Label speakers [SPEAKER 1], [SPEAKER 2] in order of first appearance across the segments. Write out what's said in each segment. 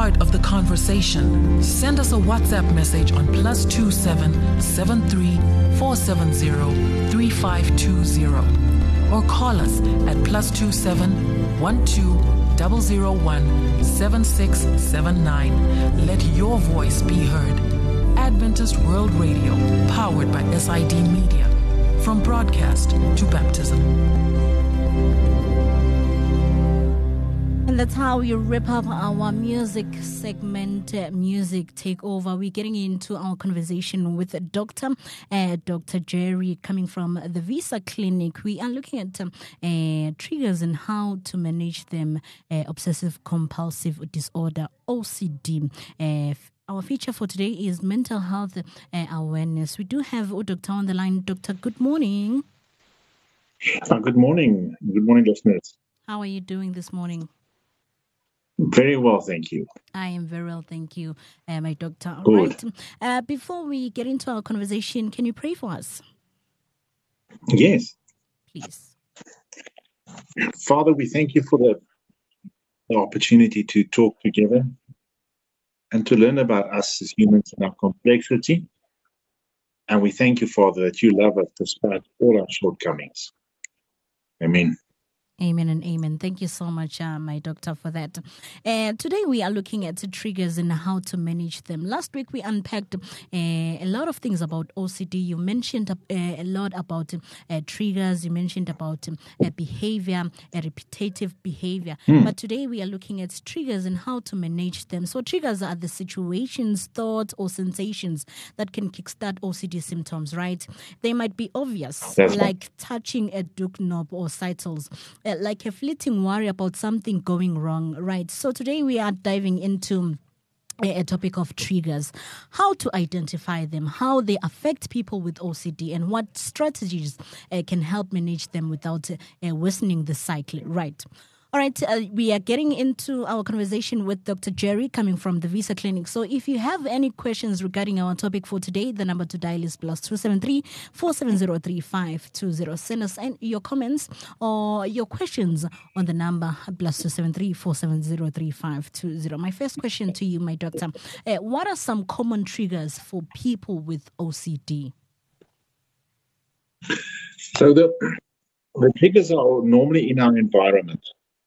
[SPEAKER 1] part of the conversation, send us a WhatsApp message on +27 73 470 3520 or call us at +27 12 001 7679. Let your voice be heard. Adventist World Radio, powered by SID Media. From broadcast to baptism.
[SPEAKER 2] And that's how we wrap up our music segment, Music Takeover. We're getting into our conversation with Dr. Jerry, coming from the Visa Clinic. We are looking at triggers and how to manage them, obsessive compulsive disorder, OCD. Our feature for today is mental health awareness. We do have a doctor on the line. Doctor, good morning.
[SPEAKER 3] Good morning. Good morning, listeners.
[SPEAKER 2] How are you doing this morning?
[SPEAKER 3] Very well, thank you.
[SPEAKER 2] I am very well, thank you, my doctor. All
[SPEAKER 3] Good.
[SPEAKER 2] right. Before we get into our conversation, can you pray for us?
[SPEAKER 3] Yes.
[SPEAKER 2] Please.
[SPEAKER 3] Father, we thank you for the opportunity to talk together and to learn about us as humans and our complexity. And we thank you, Father, that you love us despite all our shortcomings. Amen.
[SPEAKER 2] Amen and amen. Thank you so much, my doctor, for that. Today we are looking at the triggers and how to manage them. Last week we unpacked a lot of things about OCD. You mentioned a lot about triggers. You mentioned about behavior, repetitive behavior. But today we are looking at triggers and how to manage them. So triggers are the situations, thoughts, or sensations that can kickstart OCD symptoms, right? They might be obvious,
[SPEAKER 3] That's
[SPEAKER 2] like touching a doorknob or titles. Like a fleeting worry about something going wrong, right? So today we are diving into a topic of triggers, how to identify them, how they affect people with OCD, and what strategies can help manage them without worsening the cycle, right? All right, we are getting into our conversation with Dr. Jerry, coming from the Visa Clinic. So if you have any questions regarding our topic for today, the number to dial is +273 470 3520. Send us your comments or your questions on the number +273 470 3520. My first question to you, my doctor, what are some common triggers for people with OCD?
[SPEAKER 3] So the triggers are normally in our environment.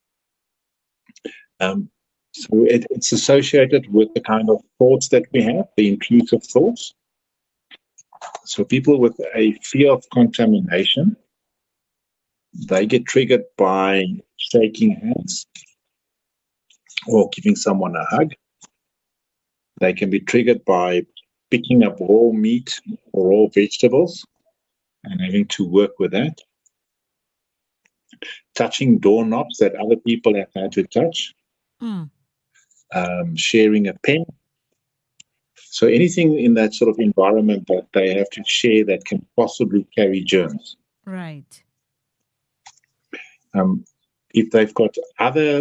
[SPEAKER 3] So it's associated with the kind of thoughts that we have, the intrusive thoughts. So people with a fear of contamination, they get triggered by shaking hands or giving someone a hug. They can be triggered by picking up raw meat or raw vegetables and having to work with that. Touching doorknobs that other people have had to touch. Sharing a pen. So anything in that sort of environment that they have to share that can possibly carry germs.
[SPEAKER 2] Right.
[SPEAKER 3] If they've got other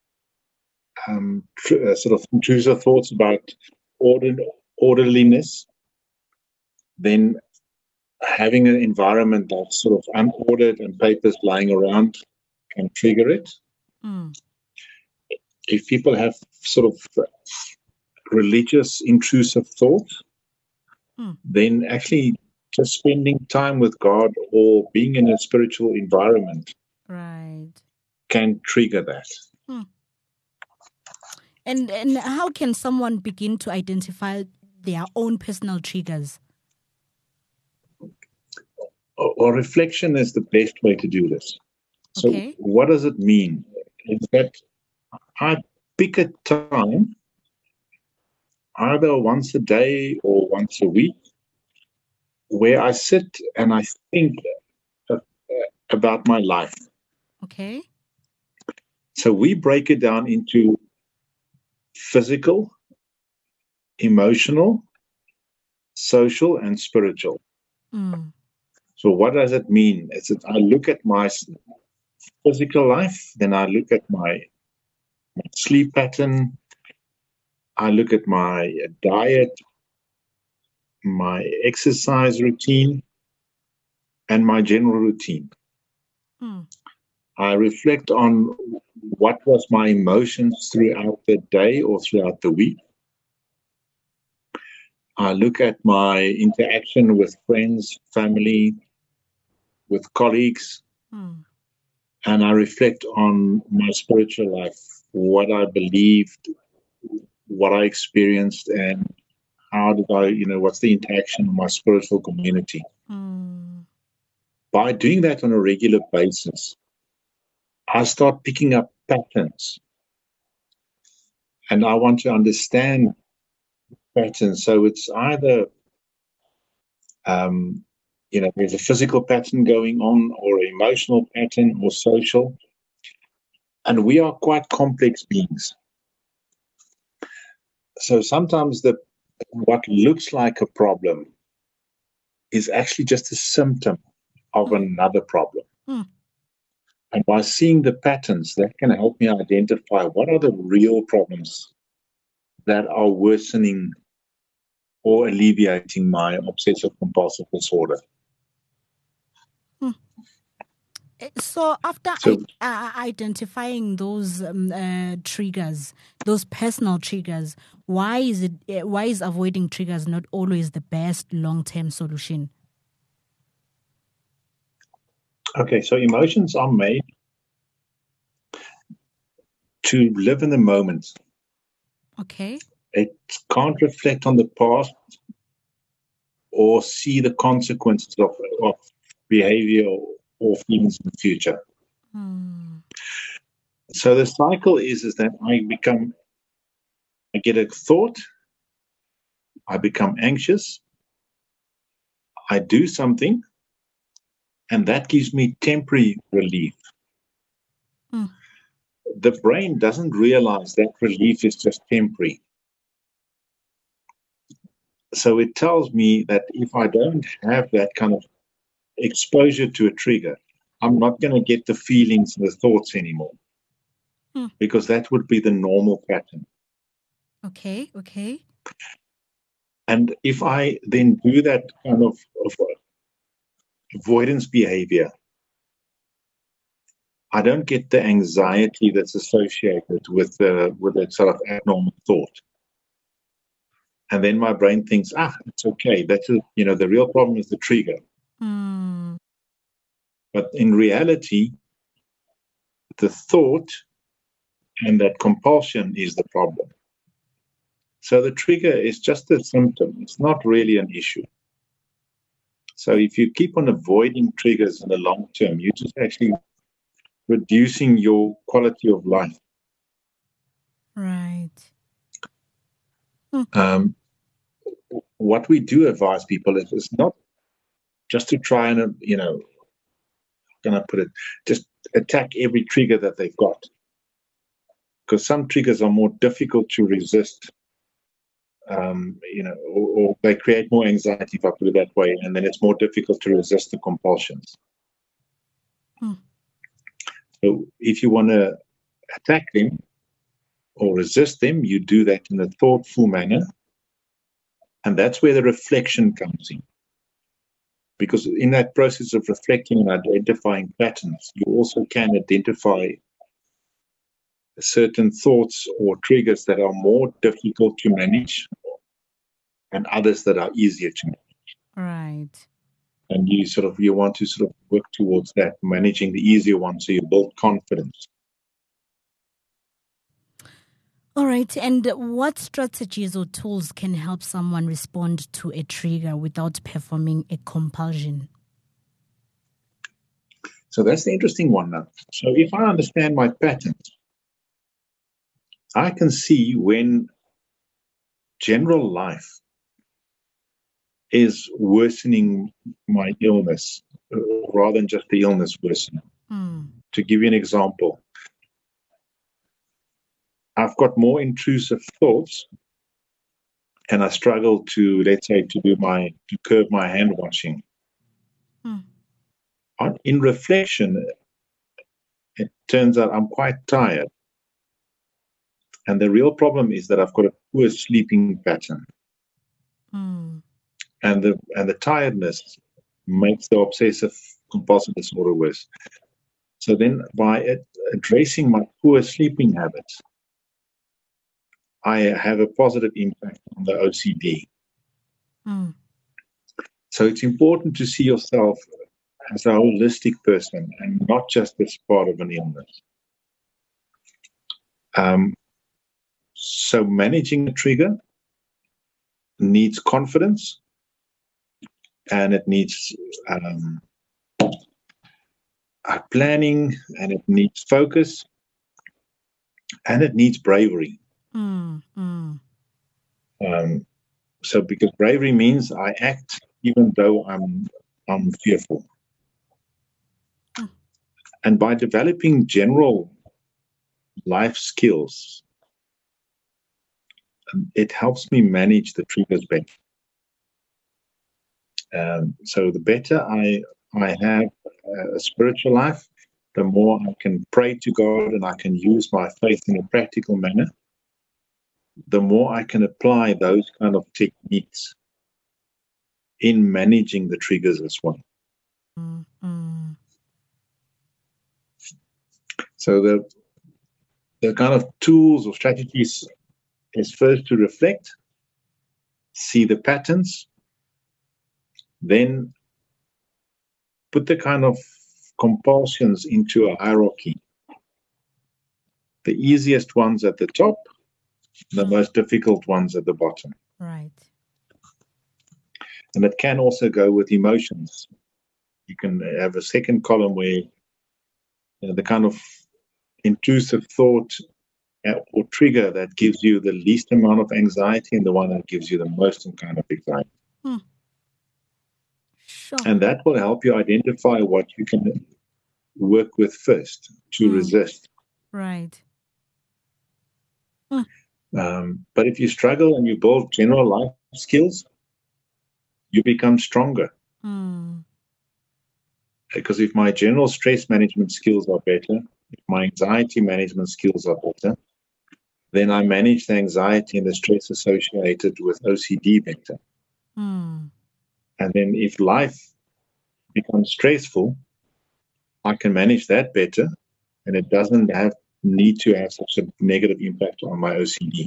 [SPEAKER 3] sort of intrusive thoughts about orderliness, then having an environment that's sort of unordered and papers lying around can trigger it. If people have sort of religious intrusive thoughts, then actually just spending time with God or being in a spiritual environment can trigger that.
[SPEAKER 2] And how can someone begin to identify their own personal triggers?
[SPEAKER 3] Or reflection is the best way to do this. So what does it mean? Is that I pick a time, either once a day or once a week, where I sit and I think about my life.
[SPEAKER 2] Okay.
[SPEAKER 3] So we break it down into physical, emotional, social, and spiritual. So what does it mean? It's that I look at my physical life, then I look at my sleep pattern, I look at my diet, my exercise routine, and my general routine. I reflect on what was my emotions throughout the day or throughout the week. I look at my interaction with friends, family, with colleagues, and I reflect on my spiritual life, what I believed, what I experienced, and how did I, what's the interaction in my spiritual community. By doing that on a regular basis, I start picking up patterns. And I want to understand patterns. So it's either, there's a physical pattern going on, or an emotional pattern, or social. And we are quite complex beings. So sometimes what looks like a problem is actually just a symptom of another problem. And by seeing the patterns, that can help me identify what are the real problems that are worsening or alleviating my obsessive compulsive disorder.
[SPEAKER 2] So after identifying those triggers, those personal triggers, why is avoiding triggers not always the best long-term solution?
[SPEAKER 3] Okay, so emotions are made to live in the moment.
[SPEAKER 2] Okay.
[SPEAKER 3] It can't reflect on the past or see the consequences of behavior or feelings in the future. So the cycle is that I get a thought, I become anxious, I do something, and that gives me temporary relief. The brain doesn't realize that relief is just temporary. So it tells me that if I don't have that kind of exposure to a trigger, I'm not going to get the feelings and the thoughts anymore, because that would be the normal pattern.
[SPEAKER 2] Okay.
[SPEAKER 3] And if I then do that kind of avoidance behavior, I don't get the anxiety that's associated with that sort of abnormal thought. And then my brain thinks, it's okay. That's the real problem is the trigger. But in reality, the thought and that compulsion is the problem. So the trigger is just a symptom. It's not really an issue. So if you keep on avoiding triggers in the long term, you're just actually reducing your quality of life.
[SPEAKER 2] Right.
[SPEAKER 3] What we do advise people is not just to try and, just attack every trigger that they've got. Because some triggers are more difficult to resist, or they create more anxiety, if I put it that way, and then it's more difficult to resist the compulsions. So if you want to attack them or resist them, you do that in a thoughtful manner. And that's where the reflection comes in. Because in that process of reflecting and identifying patterns, you also can identify certain thoughts or triggers that are more difficult to manage and others that are easier to manage.
[SPEAKER 2] Right.
[SPEAKER 3] And you want to sort of work towards that, managing the easier ones, so you build confidence.
[SPEAKER 2] All right. And what strategies or tools can help someone respond to a trigger without performing a compulsion?
[SPEAKER 3] So that's the interesting one now. So if I understand my patterns, I can see when general life is worsening my illness rather than just the illness worsening. To give you an example, I've got more intrusive thoughts and I struggle to curb my hand washing. In reflection, it turns out I'm quite tired. And the real problem is that I've got a poor sleeping pattern. And the tiredness makes the obsessive compulsive disorder worse. So then by addressing my poor sleeping habits, I have a positive impact on the OCD. So it's important to see yourself as a holistic person and not just as part of an illness. So managing a trigger needs confidence, and it needs planning, and it needs focus, and it needs bravery. So because bravery means I act even though I'm fearful. And by developing general life skills, it helps me manage the triggers better. So the better I have a spiritual life, the more I can pray to God and I can use my faith in a practical manner, the more I can apply those kind of techniques in managing the triggers as well. So the kind of tools or strategies is first to reflect, see the patterns, then put the kind of compulsions into a hierarchy. The easiest ones at the top, the most difficult ones at the bottom.
[SPEAKER 2] Right.
[SPEAKER 3] And it can also go with emotions. You can have a second column where the kind of intrusive thought or trigger that gives you the least amount of anxiety and the one that gives you the most kind of anxiety.
[SPEAKER 2] Sure.
[SPEAKER 3] And that will help you identify what you can work with first to resist.
[SPEAKER 2] Right.
[SPEAKER 3] But if you struggle and you build general life skills, you become stronger. Because if my general stress management skills are better, if my anxiety management skills are better, then I manage the anxiety and the stress associated with OCD better. And then if life becomes stressful, I can manage that better, and it doesn't need to have such a negative impact on my OCD.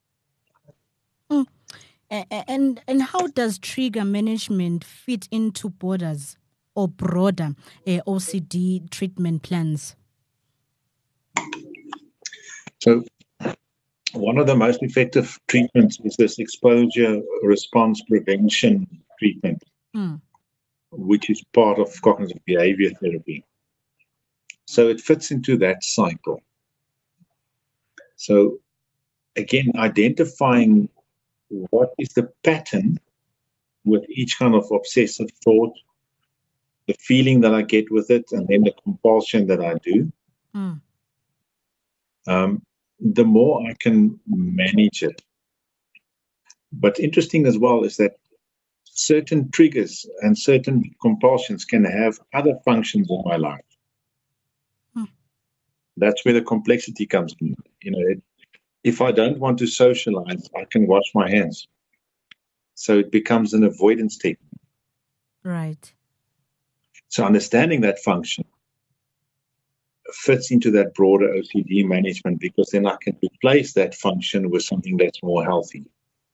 [SPEAKER 2] And how does trigger management fit into borders or broader OCD treatment plans?
[SPEAKER 3] So one of the most effective treatments is this exposure response prevention treatment, which is part of cognitive behavior therapy. So it fits into that cycle. So again, identifying what is the pattern with each kind of obsessive thought, the feeling that I get with it, and then the compulsion that I do. The more I can manage it. But interesting as well is that certain triggers and certain compulsions can have other functions in my life. That's where the complexity comes in. If I don't want to socialize, I can wash my hands. So it becomes an avoidance technique.
[SPEAKER 2] Right.
[SPEAKER 3] So understanding that function fits into that broader OCD management, because then I can replace that function with something that's more healthy.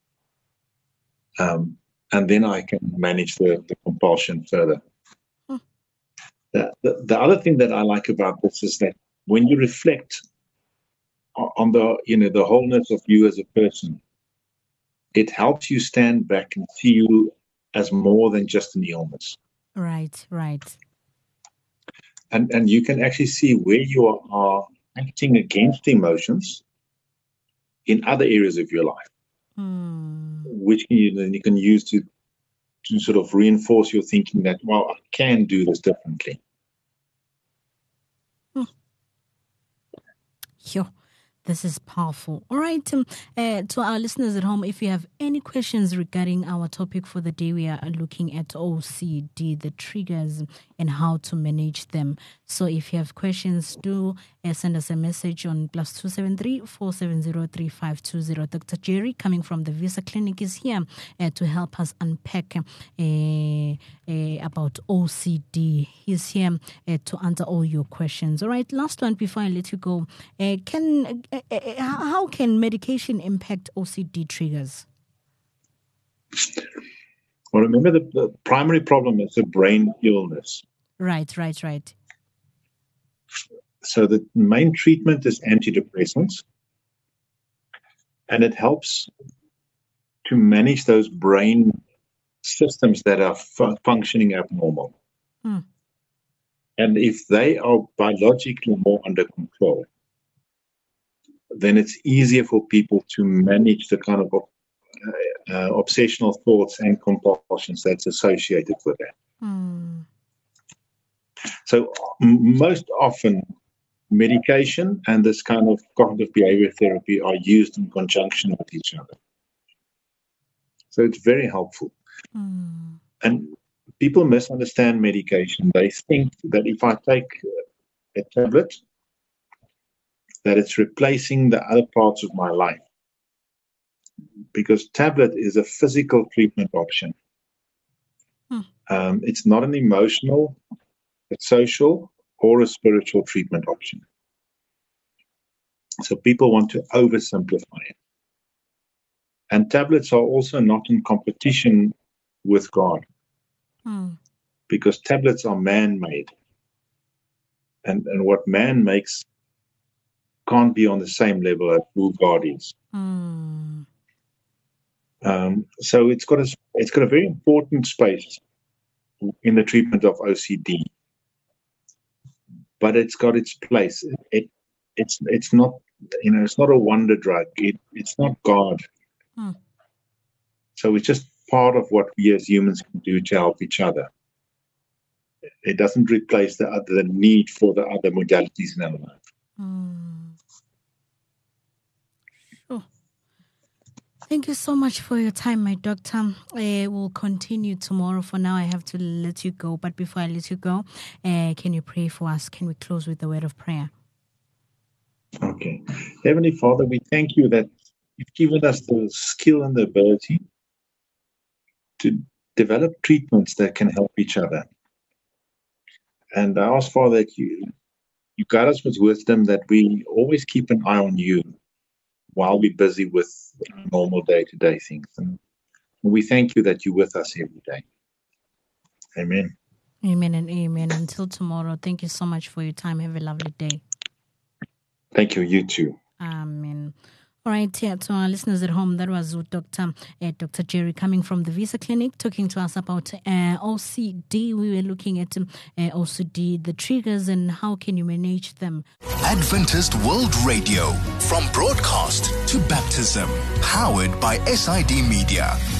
[SPEAKER 3] And then I can manage the compulsion further. The other thing that I like about this is that when you reflect on the wholeness of you as a person, it helps you stand back and see you as more than just an illness.
[SPEAKER 2] Right.
[SPEAKER 3] And you can actually see where you are acting against emotions in other areas of your life, which you can use to sort of reinforce your thinking that, well, I can do this differently.
[SPEAKER 2] Sure. This is powerful. All right. To our listeners at home, if you have any questions regarding our topic for the day, we are looking at OCD, the triggers and how to manage them. So if you have questions, do send us a message on +273 470 3520. Dr. Jerry, coming from the Visa Clinic, is here to help us unpack about OCD. He's here to answer all your questions. All right. Last one before I let you go. How can medication impact OCD triggers?
[SPEAKER 3] Well, remember the primary problem is a brain illness.
[SPEAKER 2] Right.
[SPEAKER 3] So the main treatment is antidepressants, and it helps to manage those brain systems that are functioning abnormal. And if they are biologically more under control, then it's easier for people to manage the kind of obsessional thoughts and compulsions that's associated with that. So most often, medication and this kind of cognitive behavior therapy are used in conjunction with each other. So it's very helpful. And people misunderstand medication. They think that if I take a tablet, that it's replacing the other parts of my life. Because tablet is a physical treatment option. It's not an emotional, a social, or a spiritual treatment option. So people want to oversimplify it. And tablets are also not in competition with God. Because tablets are man-made. And what man makes can't be on the same level as who God is. So it's got a very important space in the treatment of OCD, but it's got its place. It's not it's not a wonder drug. It's not God. So it's just part of what we as humans can do to help each other. It doesn't replace the need for the other modalities in our life.
[SPEAKER 2] Sure. Thank you so much for your time, my doctor. We'll continue tomorrow. For now, I have to let you go. But before I let you go, can you pray for us? Can we close with a word of prayer?
[SPEAKER 3] Okay. Heavenly Father, we thank you that you've given us the skill and the ability to develop treatments that can help each other. And I ask, Father, that you guide us with wisdom, that we always keep an eye on you while we're busy with normal day-to-day things. And we thank you that you're with us every day. Amen.
[SPEAKER 2] Amen and amen. Until tomorrow, thank you so much for your time. Have a lovely day.
[SPEAKER 3] Thank you. You too.
[SPEAKER 2] Amen. All right, here to our listeners at home, that was Dr. Jerry coming from the Visa Clinic, talking to us about OCD. We were looking at OCD, the triggers, and how can you manage them.
[SPEAKER 4] Adventist World Radio, from broadcast to baptism, powered by SID Media.